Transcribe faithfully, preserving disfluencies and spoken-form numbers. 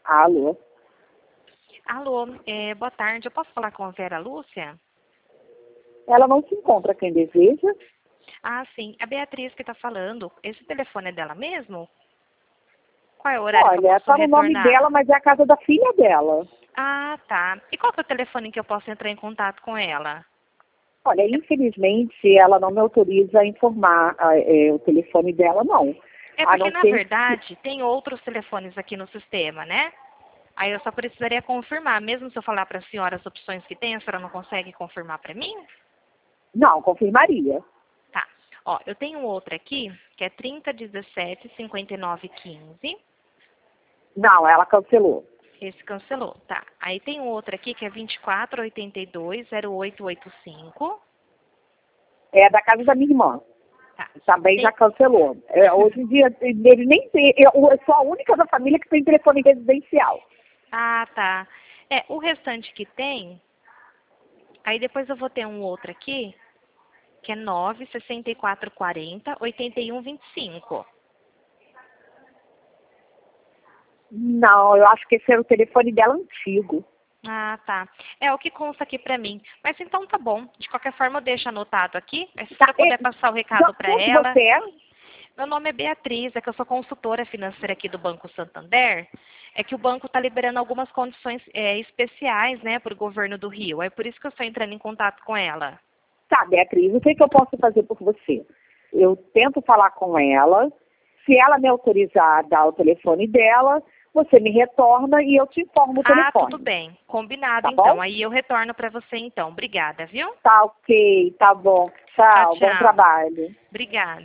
Alô? Alô, é, boa tarde. Eu posso falar com a Vera Lúcia? Ela não se encontra, quem deseja? Ah, sim. A Beatriz que está falando. Esse telefone é dela mesmo? Qual é o horário que eu Olha, posso tá no nome retornar? dela, mas é a casa da filha dela. Ah, tá. E qual que é o telefone que eu posso entrar em contato com ela? Olha, infelizmente, ela não me autoriza a informar ah, é, o telefone dela, não. É A porque, não na ser verdade, tem outros telefones aqui no sistema, né? Aí eu só precisaria confirmar. Mesmo se eu falar para a senhora as opções que tem, a senhora não consegue confirmar para mim? Não, confirmaria. Tá. Ó, eu tenho outro aqui, que é trinta, dezessete, cinquenta e nove, quinze. Não, ela cancelou. Esse cancelou, tá. Aí tem um outro aqui que é vinte e quatro, oitenta e dois, zero oito oito cinco. É da casa da minha irmã. Tá. Também já Tem... cancelou. É, hoje em dia, ele nem tem. Eu, eu sou a única da família que tem telefone residencial. Ah, tá. É, o restante que tem, aí depois eu vou ter um outro aqui, que é nove, sessenta e quatro, quarenta, oitenta e um, vinte e cinco. Não, eu acho que esse era o telefone dela antigo. Ah, tá. É o que consta aqui pra mim. Mas então tá bom. De qualquer forma, eu deixo anotado aqui. Mas se a Tá, senhora e, puder passar o de recado pra onde ela. você é? Meu nome é Beatriz, é que eu sou consultora financeira aqui do Banco Santander. É que o banco está liberando algumas condições é, especiais, né, para o governo do Rio. É por isso que eu estou entrando em contato com ela. Tá, Beatriz, o que, que eu posso fazer por você? Eu tento falar com ela. Se ela me autorizar a dar o telefone dela, você me retorna e eu te informo o Ah, tudo telefone. bem. Combinado, Tá então. bom? Aí eu retorno para você, então. Obrigada, viu? Tá ok, tá bom. Tchau, Tchau, bom tchau. trabalho. Obrigada.